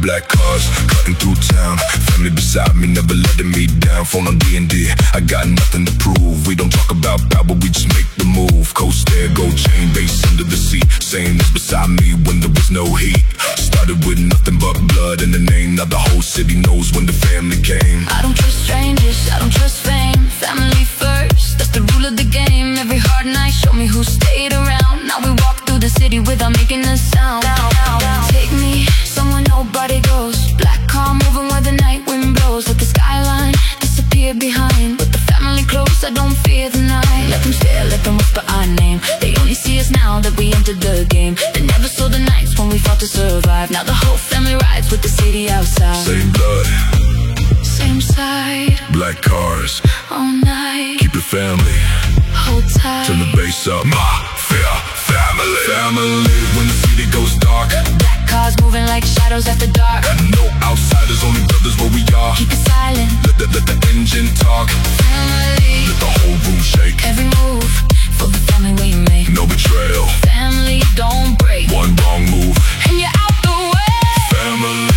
black cars, cutting through town. Family beside me, never letting me down. Phone on D&D, I got nothing to prove. We don't talk about power, we just make the move. Coast there, gold chain, base under the sea. Saying this beside me when there was no heat. Started with nothing but blood in the name. Now the whole city knows when the family came. I don't trust strangers, I don't trust fame. Family first, that's the rule of the game. Every hard night showed me who stayed around. Now we walk through the city without making a sound. Take me somewhere nobody goes. Black car moving where the night wind blows. Let the skyline disappear behind. With the family close, I don't fear the night. Let them stare, let them whisper our name. They only see us now that we entered the game. They never saw the nights when we fought to survive. Now the whole family rides with the city outside. Same blood, same side, black cars, all night. keep it family, Hold tight. turn the bass up. Mafia, family, family. When the city goes dark, Black cars moving like shadows after dark. no outsiders, only brothers where we are. Keep it silent. Let the engine talk. Family, Let the whole room shake. every move for the family we make. No betrayal, Family don't break, one wrong move. and you're out the way. Family,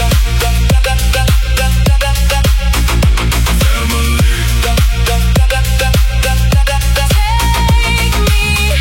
family. Take me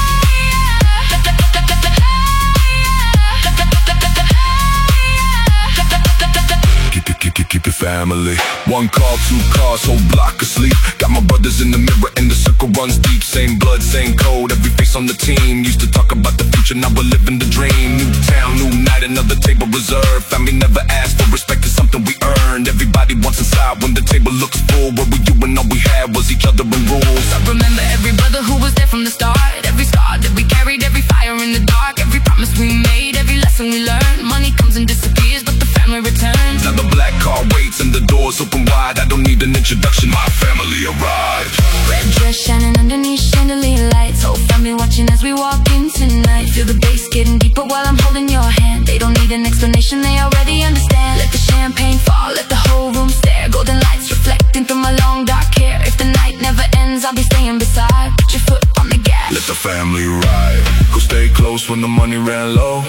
Keep it family. One call, two cars, whole block asleep. Got my brothers in the mirror and the circle runs deep. Same blood, same code, every face on the team. Used to talk about the future, now we're living the dream. New town, new night, another table reserved. Family never asked for respect, it's something we earned. Everybody wants inside when the table looks full. Where were you when all we had was each other and rules? I remember every brother who was there from the start. Every scar that we carried, every fire in the dark. Every promise we made, every lesson we learned. Money comes and disappears, but the family returns. Now the black car waits and the doors open wide. I don't need an introduction, my family arrived. Red dress shining underneath chandelier lights. Whole family watching as we walk in tonight. Feel the bass getting deeper while I'm holding your hand. They don't need an explanation, they already understand. Let the champagne fall, let the whole room stare. Golden lights reflecting through my long dark hair. If the night never ends, I'll be staying beside. Put your foot on the gas. Let the family ride. Who stayed close when the money ran low?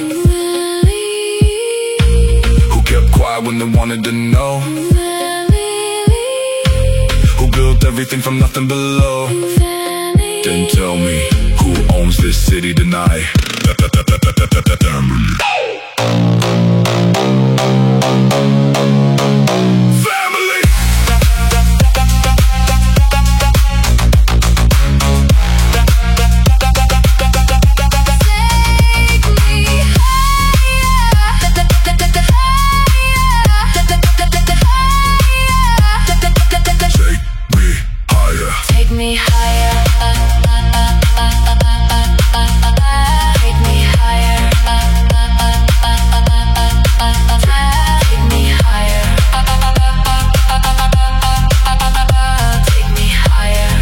Who kept quiet when they wanted to know? Who built everything from nothing below? Then tell me, who owns this city tonight? Family. Family. Take me higher. Take me higher. Take me higher. Take me higher.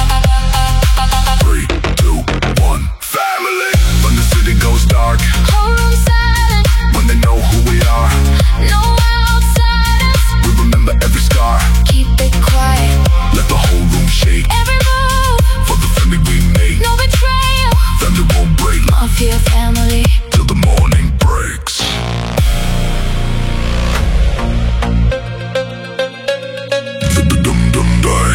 3, 2, 1, family. When the city goes dark, Whole room silent, when they know who we are, no outsiders. we remember every scar. Keep it quiet. Let the whole room shake. Every move For the family we make, no betrayal. family won't break Mafia family. till the morning breaks. Dum-dum-die.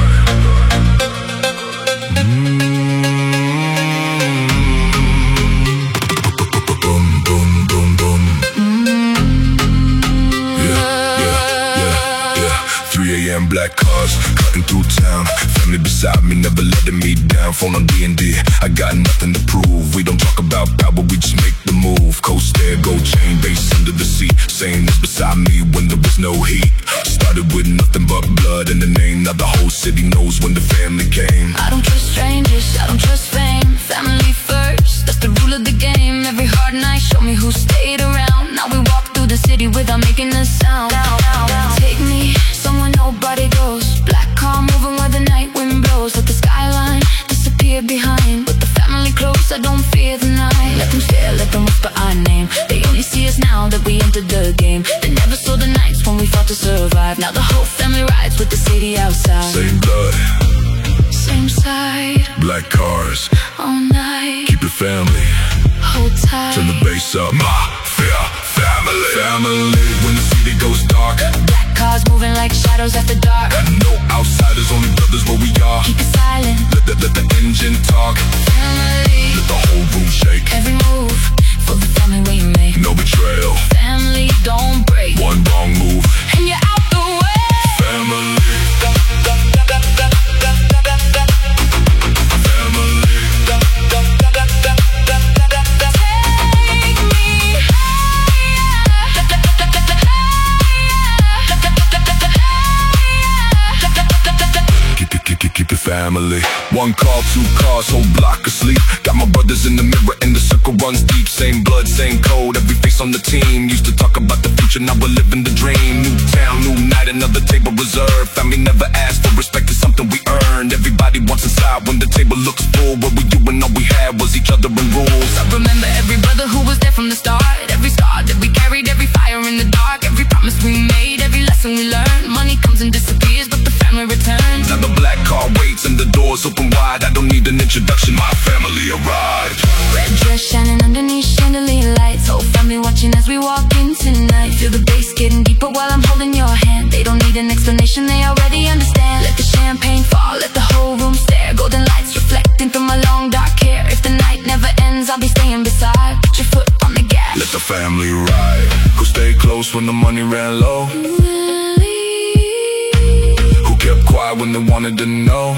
Dum-dum-dum-dum. Yeah. 3 a.m. black cars, cutting through town. Family beside me, never letting me down. Phone on D&D, I got nothing to prove. We don't talk about power, we just make the move. Coast there, gold chain, base under the sea. Saying this beside me when there was no heat. Started with nothing but blood in the name. Now the whole city knows when the family came. I don't trust strangers, I don't trust fame. Family first, that's the rule of the game. Every hard night showed me who stayed around. Now we walk through the city without making a sound. Take me somewhere nobody goes. Black car moving where the night wind blows. Let the skyline disappear behind. With the family close, I don't fear the night. Let them stare, let them whisper our name. They only see us now that we entered the game. They never saw the nights when we fought to survive. Now the whole family rides with the city outside. Same blood, Same side, black cars, all night. keep it family, Hold tight. turn the bass up. Mafia, family. Family, when the city goes dark. Black cars moving like shadows after dark. No outsiders, only brothers where we are. Keep it silent. Let the engine talk. Family, Let the whole room shake. every move for the family we make. No betrayal. Family, don't break. One wrong move. And you're out the way. Family. Family. Take me Keep it family. One call, two cars, whole block asleep. Got my brothers in the mirror and the circle runs deep. Same blood, same code, every face on the team. Used to talk about the future, now we're living the dream. New town, new night, another table reserved. Family never asked for respect, it's something we earned. Everybody wants inside when the table looks full. What we do and all we had was each other and rules. I remember every brother who was there from the start. Every star that we carried, every fire in the dark. Every promise we made, every lesson we learned. Money comes and disappears, but the family returns. Now the black car waits and the doors open wide. I don't need an introduction, my family arrived. Red dress shining underneath chandelier lights. Whole family watching as we walk in tonight. Feel the bass getting deeper while I'm holding your hand. They don't need an explanation, they already understand. Let the champagne fall, let the whole room stare. Golden lights reflecting through my long dark hair. If the night never ends, I'll be staying beside. Put your foot on the gas. Let the family ride. Who stayed close when the money ran low? Who kept quiet when they wanted to know?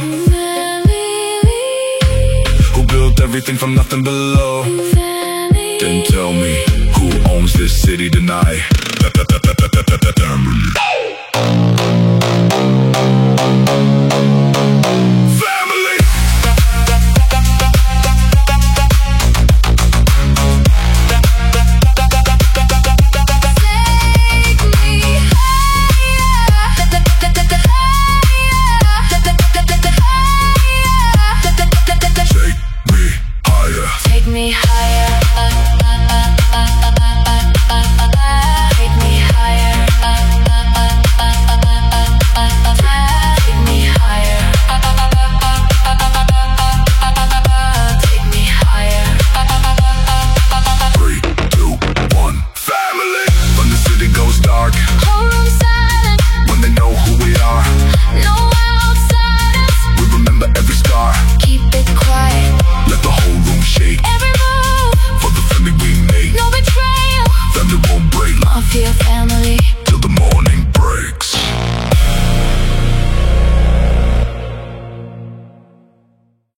Who built everything from nothing below? Then tell me, who owns this city tonight? Family. Take me higher.